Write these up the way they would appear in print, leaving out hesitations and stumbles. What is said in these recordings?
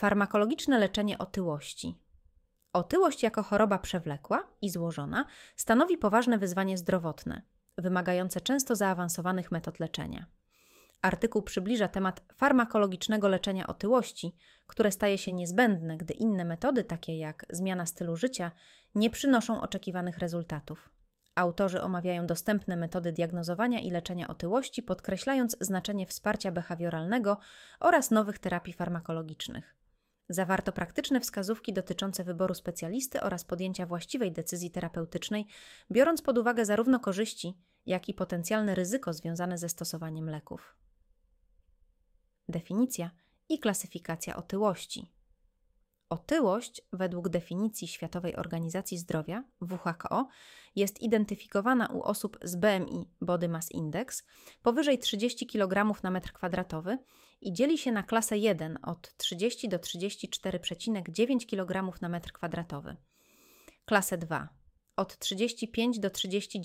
Farmakologiczne leczenie otyłości. Otyłość jako choroba przewlekła i złożona stanowi poważne wyzwanie zdrowotne, wymagające często zaawansowanych metod leczenia. Artykuł przybliża temat farmakologicznego leczenia otyłości, które staje się niezbędne, gdy inne metody, takie jak zmiana stylu życia, nie przynoszą oczekiwanych rezultatów. Autorzy omawiają dostępne metody diagnozowania i leczenia otyłości, podkreślając znaczenie wsparcia behawioralnego oraz nowych terapii farmakologicznych. Zawarto praktyczne wskazówki dotyczące wyboru specjalisty oraz podjęcia właściwej decyzji terapeutycznej, biorąc pod uwagę zarówno korzyści, jak i potencjalne ryzyko związane ze stosowaniem leków. Definicja i klasyfikacja otyłości. Otyłość, według definicji Światowej Organizacji Zdrowia, WHO, jest identyfikowana u osób z BMI Body Mass Index powyżej 30 kg na metr kwadratowy i dzieli się na klasę 1 od 30 do 34,9 kg na metr kwadratowy, klasę 2 od 35 do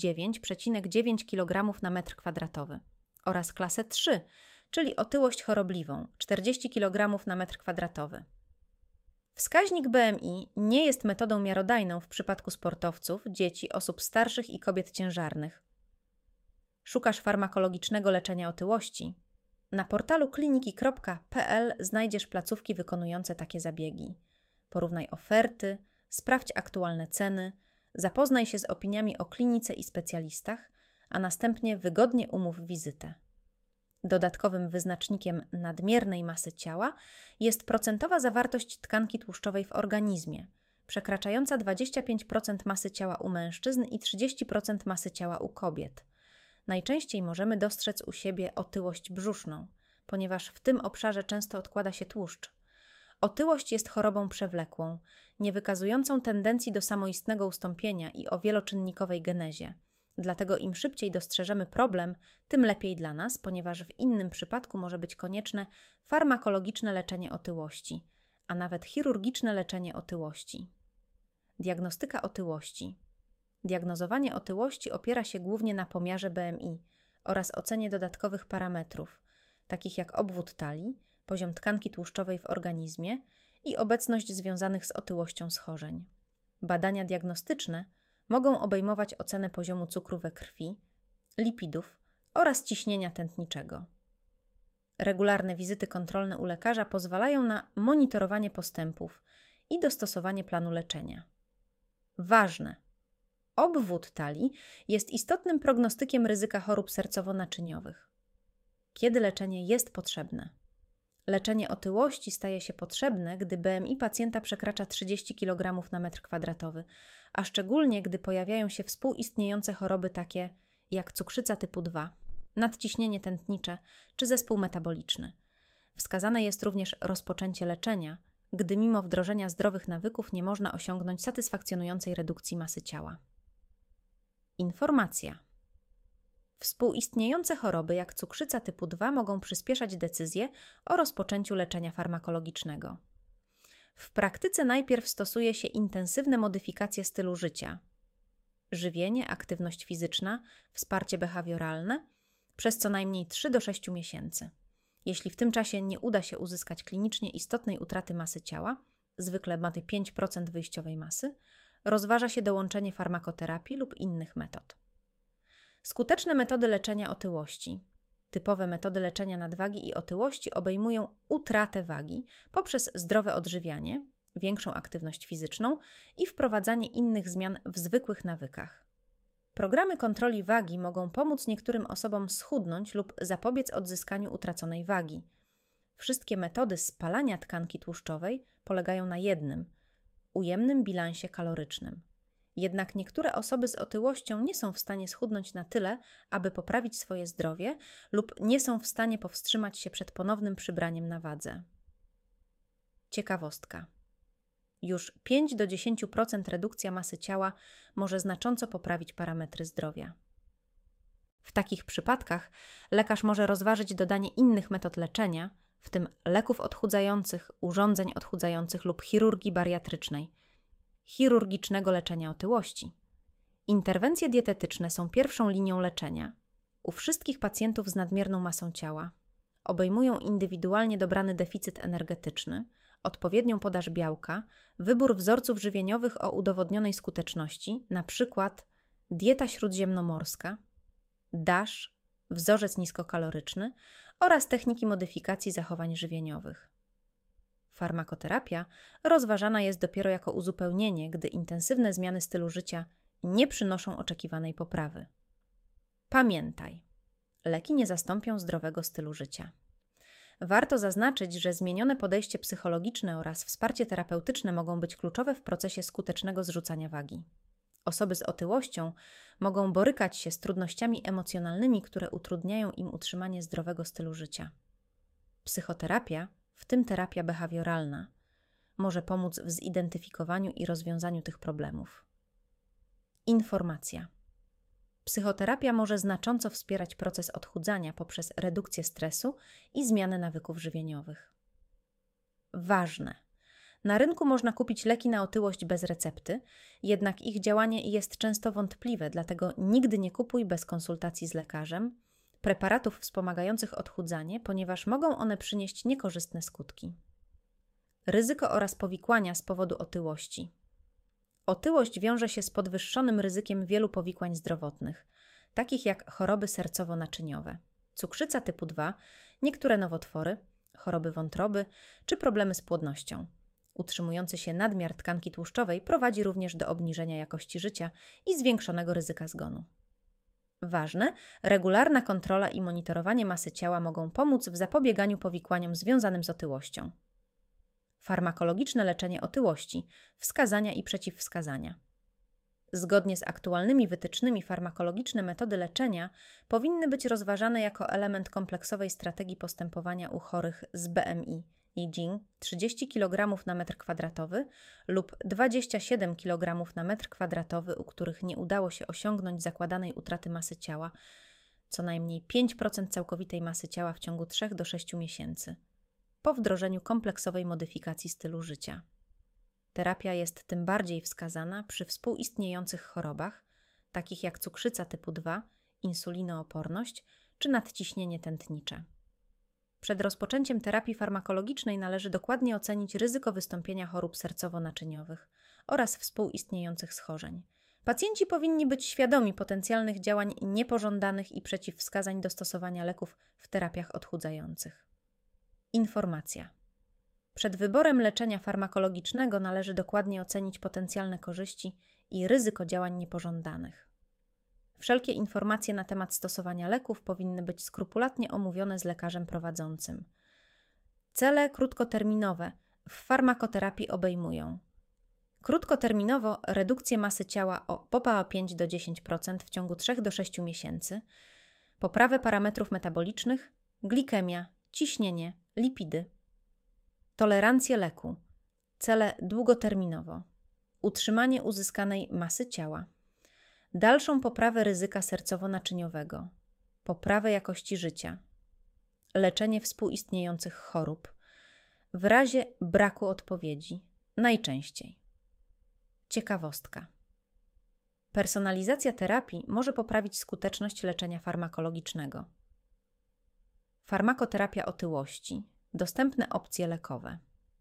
39,9 kg na metr kwadratowy oraz klasę 3, czyli otyłość chorobliwą, 40 kg na metr kwadratowy. Wskaźnik BMI nie jest metodą miarodajną w przypadku sportowców, dzieci, osób starszych i kobiet ciężarnych. Szukasz farmakologicznego leczenia otyłości? Na portalu kliniki.pl znajdziesz placówki wykonujące takie zabiegi. Porównaj oferty, sprawdź aktualne ceny, zapoznaj się z opiniami o klinice i specjalistach, a następnie wygodnie umów wizytę. Dodatkowym wyznacznikiem nadmiernej masy ciała jest procentowa zawartość tkanki tłuszczowej w organizmie, przekraczająca 25% masy ciała u mężczyzn i 30% masy ciała u kobiet. Najczęściej możemy dostrzec u siebie otyłość brzuszną, ponieważ w tym obszarze często odkłada się tłuszcz. Otyłość jest chorobą przewlekłą, nie wykazującą tendencji do samoistnego ustąpienia i o wieloczynnikowej genezie. Dlatego im szybciej dostrzeżemy problem, tym lepiej dla nas, ponieważ w innym przypadku może być konieczne farmakologiczne leczenie otyłości, a nawet chirurgiczne leczenie otyłości. Diagnostyka otyłości. Diagnozowanie otyłości opiera się głównie na pomiarze BMI oraz ocenie dodatkowych parametrów, takich jak obwód talii, poziom tkanki tłuszczowej w organizmie i obecność związanych z otyłością schorzeń. Badania diagnostyczne mogą obejmować ocenę poziomu cukru we krwi, lipidów oraz ciśnienia tętniczego. Regularne wizyty kontrolne u lekarza pozwalają na monitorowanie postępów i dostosowanie planu leczenia. Ważne! Obwód talii jest istotnym prognostykiem ryzyka chorób sercowo-naczyniowych. Kiedy leczenie jest potrzebne? Leczenie otyłości staje się potrzebne, gdy BMI pacjenta przekracza 30 kg na metr kwadratowy, a szczególnie gdy pojawiają się współistniejące choroby takie jak cukrzyca typu 2, nadciśnienie tętnicze czy zespół metaboliczny. Wskazane jest również rozpoczęcie leczenia, gdy mimo wdrożenia zdrowych nawyków nie można osiągnąć satysfakcjonującej redukcji masy ciała. Informacja. Współistniejące choroby jak cukrzyca typu 2 mogą przyspieszać decyzję o rozpoczęciu leczenia farmakologicznego. W praktyce najpierw stosuje się intensywne modyfikacje stylu życia, żywienie, aktywność fizyczna, wsparcie behawioralne przez co najmniej 3 do 6 miesięcy. Jeśli w tym czasie nie uda się uzyskać klinicznie istotnej utraty masy ciała, zwykle ma 5% wyjściowej masy, rozważa się dołączenie farmakoterapii lub innych metod. Skuteczne metody leczenia otyłości. Typowe metody leczenia nadwagi i otyłości obejmują utratę wagi poprzez zdrowe odżywianie, większą aktywność fizyczną i wprowadzanie innych zmian w zwykłych nawykach. Programy kontroli wagi mogą pomóc niektórym osobom schudnąć lub zapobiec odzyskaniu utraconej wagi. Wszystkie metody spalania tkanki tłuszczowej polegają na jednym – ujemnym bilansie kalorycznym. Jednak niektóre osoby z otyłością nie są w stanie schudnąć na tyle, aby poprawić swoje zdrowie lub nie są w stanie powstrzymać się przed ponownym przybraniem na wadze. Ciekawostka. Już 5 do 10% redukcja masy ciała może znacząco poprawić parametry zdrowia. W takich przypadkach lekarz może rozważyć dodanie innych metod leczenia, w tym leków odchudzających, urządzeń odchudzających lub chirurgii bariatrycznej, chirurgicznego leczenia otyłości. Interwencje dietetyczne są pierwszą linią leczenia u wszystkich pacjentów z nadmierną masą ciała. Obejmują indywidualnie dobrany deficyt energetyczny odpowiednią podaż białka, wybór wzorców żywieniowych o udowodnionej skuteczności, np. dieta śródziemnomorska, DASH, wzorzec niskokaloryczny oraz techniki modyfikacji zachowań żywieniowych. Farmakoterapia rozważana jest dopiero jako uzupełnienie, gdy intensywne zmiany stylu życia nie przynoszą oczekiwanej poprawy. Pamiętaj, leki nie zastąpią zdrowego stylu życia. Warto zaznaczyć, że zmienione podejście psychologiczne oraz wsparcie terapeutyczne mogą być kluczowe w procesie skutecznego zrzucania wagi. Osoby z otyłością mogą borykać się z trudnościami emocjonalnymi, które utrudniają im utrzymanie zdrowego stylu życia. Psychoterapia, w tym terapia behawioralna, może pomóc w zidentyfikowaniu i rozwiązaniu tych problemów. Informacja. Psychoterapia może znacząco wspierać proces odchudzania poprzez redukcję stresu i zmianę nawyków żywieniowych. Ważne! Na rynku można kupić leki na otyłość bez recepty, jednak ich działanie jest często wątpliwe, dlatego nigdy nie kupuj bez konsultacji z lekarzem preparatów wspomagających odchudzanie, ponieważ mogą one przynieść niekorzystne skutki. Ryzyko oraz powikłania z powodu otyłości. Otyłość wiąże się z podwyższonym ryzykiem wielu powikłań zdrowotnych, takich jak choroby sercowo-naczyniowe, cukrzyca typu 2, niektóre nowotwory, choroby wątroby czy problemy z płodnością. Utrzymujący się nadmiar tkanki tłuszczowej prowadzi również do obniżenia jakości życia i zwiększonego ryzyka zgonu. Ważne, regularna kontrola i monitorowanie masy ciała mogą pomóc w zapobieganiu powikłaniom związanym z otyłością. Farmakologiczne leczenie otyłości, wskazania i przeciwwskazania. Zgodnie z aktualnymi wytycznymi farmakologiczne metody leczenia powinny być rozważane jako element kompleksowej strategii postępowania u chorych z BMI aging 30 kg na metr kwadratowy lub 27 kg na metr kwadratowy, u których nie udało się osiągnąć zakładanej utraty masy ciała, co najmniej 5% całkowitej masy ciała w ciągu 3 do 6 miesięcy, po wdrożeniu kompleksowej modyfikacji stylu życia. Terapia jest tym bardziej wskazana przy współistniejących chorobach, takich jak cukrzyca typu 2, insulinooporność czy nadciśnienie tętnicze. Przed rozpoczęciem terapii farmakologicznej należy dokładnie ocenić ryzyko wystąpienia chorób sercowo-naczyniowych oraz współistniejących schorzeń. Pacjenci powinni być świadomi potencjalnych działań niepożądanych i przeciwwskazań do stosowania leków w terapiach odchudzających. Informacja. Przed wyborem leczenia farmakologicznego należy dokładnie ocenić potencjalne korzyści i ryzyko działań niepożądanych. Wszelkie informacje na temat stosowania leków powinny być skrupulatnie omówione z lekarzem prowadzącym. Cele krótkoterminowe w farmakoterapii obejmują: krótkoterminowo redukcję masy ciała o POPA o 5 do 10% w ciągu 3 do 6 miesięcy, poprawę parametrów metabolicznych, glikemia, ciśnienie, lipidy. Tolerancję leku. Cele długoterminowo: utrzymanie uzyskanej masy ciała, dalszą poprawę ryzyka sercowo-naczyniowego, poprawę jakości życia, leczenie współistniejących chorób, w razie braku odpowiedzi, najczęściej. Ciekawostka. Personalizacja terapii może poprawić skuteczność leczenia farmakologicznego. Farmakoterapia otyłości. Dostępne opcje lekowe.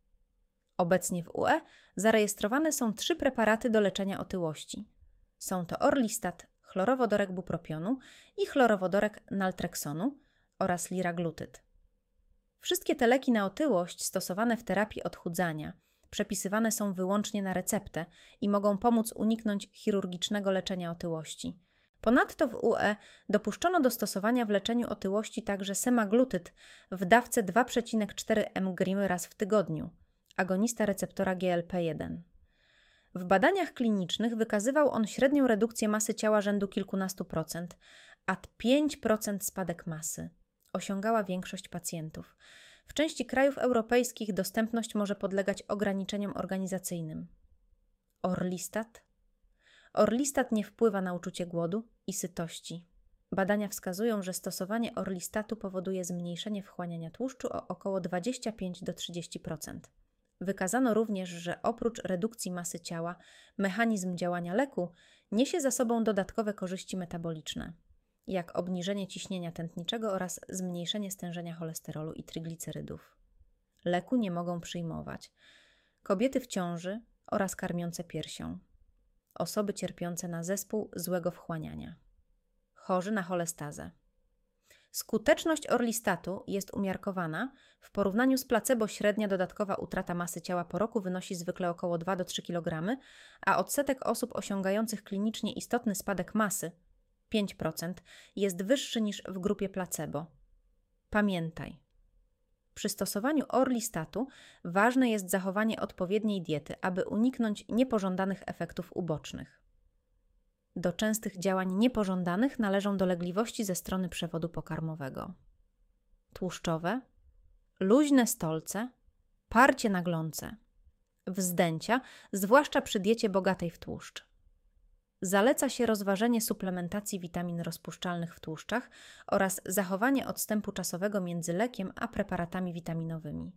Obecnie w UE zarejestrowane są 3 preparaty do leczenia otyłości. Są to Orlistat, chlorowodorek bupropionu i chlorowodorek naltreksonu oraz liraglutyd. Wszystkie te leki na otyłość stosowane w terapii odchudzania przepisywane są wyłącznie na receptę i mogą pomóc uniknąć chirurgicznego leczenia otyłości. Ponadto w UE dopuszczono do stosowania w leczeniu otyłości także semaglutyd w dawce 2,4 mg raz w tygodniu, agonista receptora GLP-1. W badaniach klinicznych wykazywał on średnią redukcję masy ciała rzędu kilkunastu procent, a 5% spadek masy osiągała większość pacjentów. W części krajów europejskich dostępność może podlegać ograniczeniom organizacyjnym. Orlistat nie wpływa na uczucie głodu i sytości. Badania wskazują, że stosowanie orlistatu powoduje zmniejszenie wchłaniania tłuszczu o około 25 do 30%. Wykazano również, że oprócz redukcji masy ciała, mechanizm działania leku niesie za sobą dodatkowe korzyści metaboliczne, jak obniżenie ciśnienia tętniczego oraz zmniejszenie stężenia cholesterolu i triglicerydów. leku nie mogą przyjmować. Kobiety w ciąży oraz karmiące piersią. Osoby cierpiące na zespół złego wchłaniania. Chorzy na cholestazę. Skuteczność orlistatu jest umiarkowana. W porównaniu z placebo średnia dodatkowa utrata masy ciała po roku wynosi zwykle około 2-3 kg, a odsetek osób osiągających klinicznie istotny spadek masy 5% jest wyższy niż w grupie placebo. Pamiętaj, przy stosowaniu orlistatu ważne jest zachowanie odpowiedniej diety, aby uniknąć niepożądanych efektów ubocznych. Do częstych działań niepożądanych należą dolegliwości ze strony przewodu pokarmowego. Tłuszczowe, luźne stolce, parcie na glące, wzdęcia, zwłaszcza przy diecie bogatej w tłuszcz. Zaleca się rozważenie suplementacji witamin rozpuszczalnych w tłuszczach oraz zachowanie odstępu czasowego między lekiem a preparatami witaminowymi.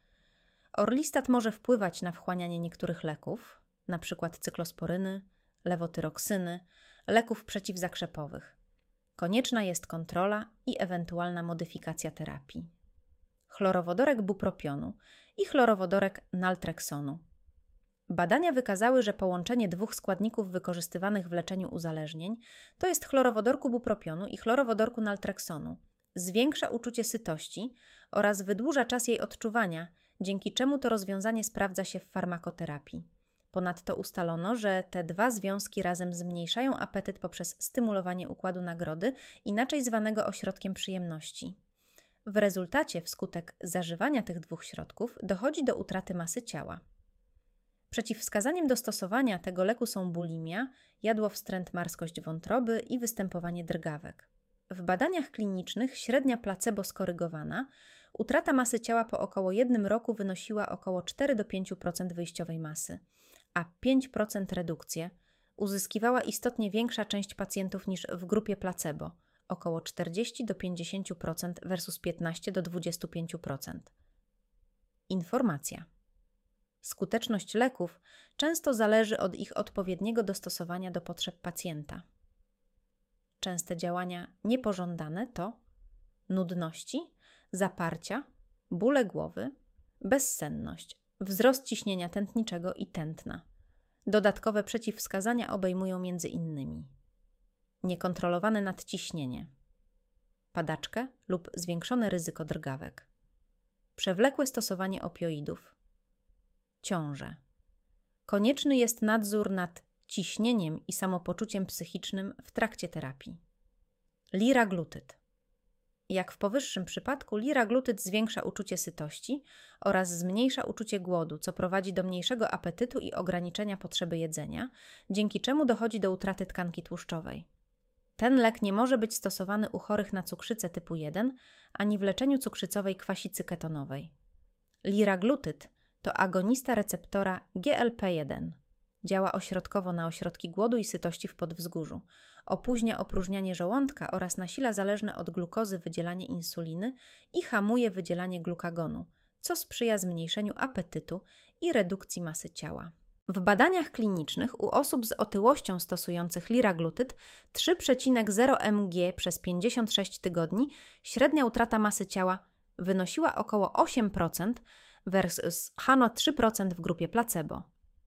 Orlistat może wpływać na wchłanianie niektórych leków, np. cyklosporyny, lewotyroksyny, leków przeciwzakrzepowych. Konieczna jest kontrola i ewentualna modyfikacja terapii. Chlorowodorek bupropionu i chlorowodorek naltreksonu. Badania wykazały, że połączenie dwóch składników wykorzystywanych w leczeniu uzależnień, to jest chlorowodorku bupropionu i chlorowodorku naltreksonu, zwiększa uczucie sytości oraz wydłuża czas jej odczuwania, dzięki czemu to rozwiązanie sprawdza się w farmakoterapii. Ponadto ustalono, że te dwa związki razem zmniejszają apetyt poprzez stymulowanie układu nagrody, inaczej zwanego ośrodkiem przyjemności. W rezultacie, wskutek zażywania tych dwóch środków, dochodzi do utraty masy ciała. Przeciwwskazaniem do stosowania tego leku są bulimia, jadłowstręt, marskość wątroby i występowanie drgawek. W badaniach klinicznych średnia placebo skorygowana utrata masy ciała po około 1 roku wynosiła około 4-5% wyjściowej masy, a 5% redukcję uzyskiwała istotnie większa część pacjentów niż w grupie placebo, około 40-50% versus 15-25%. Informacja. Skuteczność leków często zależy od ich odpowiedniego dostosowania do potrzeb pacjenta. Częste działania niepożądane to nudności, zaparcia, bóle głowy, bezsenność, wzrost ciśnienia tętniczego i tętna. Dodatkowe przeciwwskazania obejmują m.in. niekontrolowane nadciśnienie, padaczkę lub zwiększone ryzyko drgawek, przewlekłe stosowanie opioidów, ciążę. Konieczny jest nadzór nad ciśnieniem i samopoczuciem psychicznym w trakcie terapii. Liraglutyd. Jak w powyższym przypadku, liraglutyd zwiększa uczucie sytości oraz zmniejsza uczucie głodu, co prowadzi do mniejszego apetytu i ograniczenia potrzeby jedzenia, dzięki czemu dochodzi do utraty tkanki tłuszczowej. Ten lek nie może być stosowany u chorych na cukrzycę typu 1 ani w leczeniu cukrzycowej kwasicy ketonowej. Liraglutyd to agonista receptora GLP-1. Działa ośrodkowo na ośrodki głodu i sytości w podwzgórzu. Opóźnia opróżnianie żołądka oraz nasila zależne od glukozy wydzielanie insuliny i hamuje wydzielanie glukagonu, co sprzyja zmniejszeniu apetytu i redukcji masy ciała. W badaniach klinicznych u osób z otyłością stosujących liraglutyd 3,0 mg przez 56 tygodni średnia utrata masy ciała wynosiła około 8% versus Hano 3% w grupie placebo.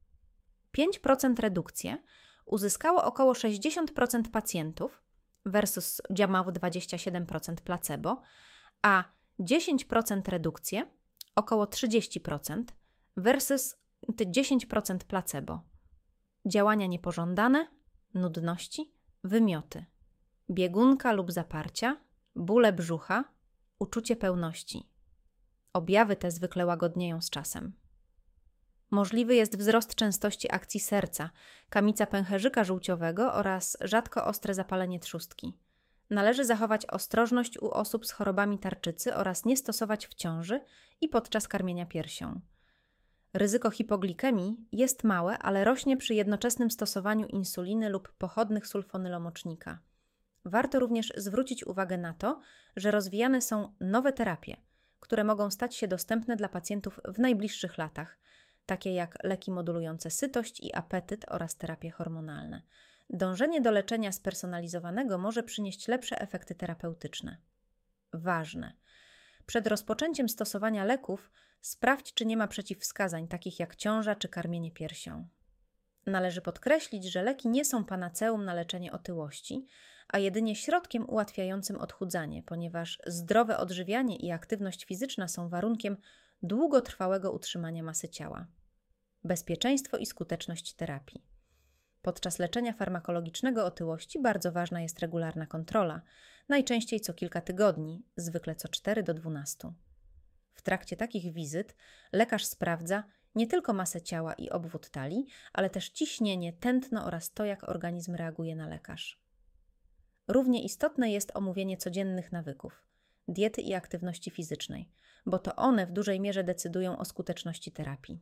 5% redukcję uzyskało około 60% pacjentów versus Jamaw 27% placebo, a 10% redukcję około 30% versus 10% placebo. Działania niepożądane, nudności, wymioty, biegunka lub zaparcia, bóle brzucha, uczucie pełności. Objawy te zwykle łagodnieją z czasem. Możliwy jest wzrost częstości akcji serca, kamica pęcherzyka żółciowego oraz rzadko ostre zapalenie trzustki. Należy zachować ostrożność u osób z chorobami tarczycy oraz nie stosować w ciąży i podczas karmienia piersią. Ryzyko hipoglikemii jest małe, ale rośnie przy jednoczesnym stosowaniu insuliny lub pochodnych sulfonylomocznika. Warto również zwrócić uwagę na to, że rozwijane są nowe terapie, które mogą stać się dostępne dla pacjentów w najbliższych latach, takie jak leki modulujące sytość i apetyt oraz terapie hormonalne. Dążenie do leczenia spersonalizowanego może przynieść lepsze efekty terapeutyczne. Ważne. Przed rozpoczęciem stosowania leków sprawdź, czy nie ma przeciwwskazań, takich jak ciąża czy karmienie piersią. Należy podkreślić, że leki nie są panaceum na leczenie otyłości, a jedynie środkiem ułatwiającym odchudzanie, ponieważ zdrowe odżywianie i aktywność fizyczna są warunkiem długotrwałego utrzymania masy ciała. Bezpieczeństwo i skuteczność terapii. Podczas leczenia farmakologicznego otyłości bardzo ważna jest regularna kontrola, najczęściej co kilka tygodni, zwykle co 4 do 12. W trakcie takich wizyt lekarz sprawdza nie tylko masę ciała i obwód talii, ale też ciśnienie, tętno oraz to, jak organizm reaguje na lekarz. Równie istotne jest omówienie codziennych nawyków, diety i aktywności fizycznej, bo to one w dużej mierze decydują o skuteczności terapii.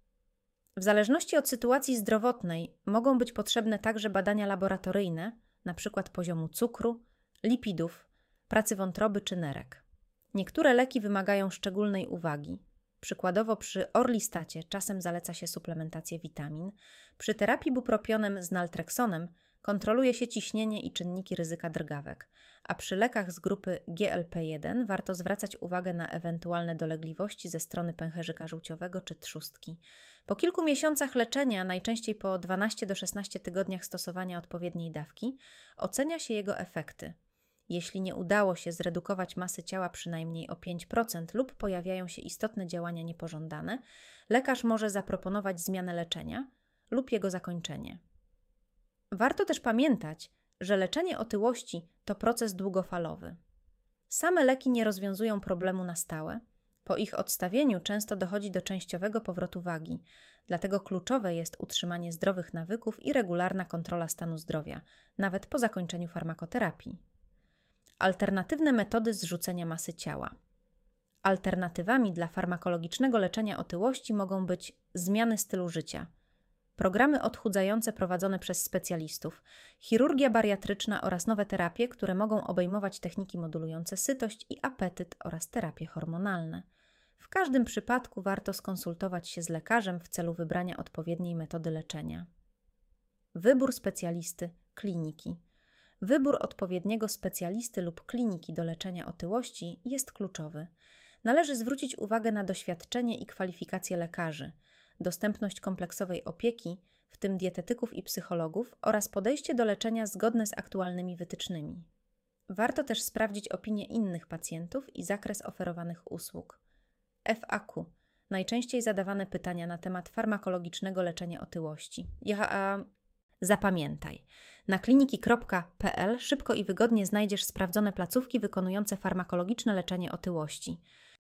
W zależności od sytuacji zdrowotnej mogą być potrzebne także badania laboratoryjne, np. poziomu cukru, lipidów, pracy wątroby czy nerek. Niektóre leki wymagają szczególnej uwagi. Przykładowo przy orlistacie czasem zaleca się suplementację witamin, przy terapii bupropionem z naltreksonem kontroluje się ciśnienie i czynniki ryzyka drgawek, a przy lekach z grupy GLP-1 warto zwracać uwagę na ewentualne dolegliwości ze strony pęcherzyka żółciowego czy trzustki. Po kilku miesiącach leczenia, najczęściej po 12 do 16 tygodniach stosowania odpowiedniej dawki, ocenia się jego efekty. Jeśli nie udało się zredukować masy ciała przynajmniej o 5% lub pojawiają się istotne działania niepożądane, lekarz może zaproponować zmianę leczenia lub jego zakończenie. Warto też pamiętać, że leczenie otyłości to proces długofalowy. Same leki nie rozwiązują problemu na stałe. Po ich odstawieniu często dochodzi do częściowego powrotu wagi, dlatego kluczowe jest utrzymanie zdrowych nawyków i regularna kontrola stanu zdrowia, nawet po zakończeniu farmakoterapii. Alternatywne metody zrzucenia masy ciała. Alternatywami dla farmakologicznego leczenia otyłości mogą być zmiany stylu życia, programy odchudzające prowadzone przez specjalistów, chirurgia bariatryczna oraz nowe terapie, które mogą obejmować techniki modulujące sytość i apetyt oraz terapie hormonalne. W każdym przypadku warto skonsultować się z lekarzem w celu wybrania odpowiedniej metody leczenia. Wybór specjalisty, kliniki. Wybór odpowiedniego specjalisty lub kliniki do leczenia otyłości jest kluczowy. Należy zwrócić uwagę na doświadczenie i kwalifikacje lekarzy, dostępność kompleksowej opieki, w tym dietetyków i psychologów, oraz podejście do leczenia zgodne z aktualnymi wytycznymi. Warto też sprawdzić opinie innych pacjentów i zakres oferowanych usług. FAQ. Najczęściej zadawane pytania na temat farmakologicznego leczenia otyłości. Zapamiętaj. Na kliniki.pl szybko i wygodnie znajdziesz sprawdzone placówki wykonujące farmakologiczne leczenie otyłości.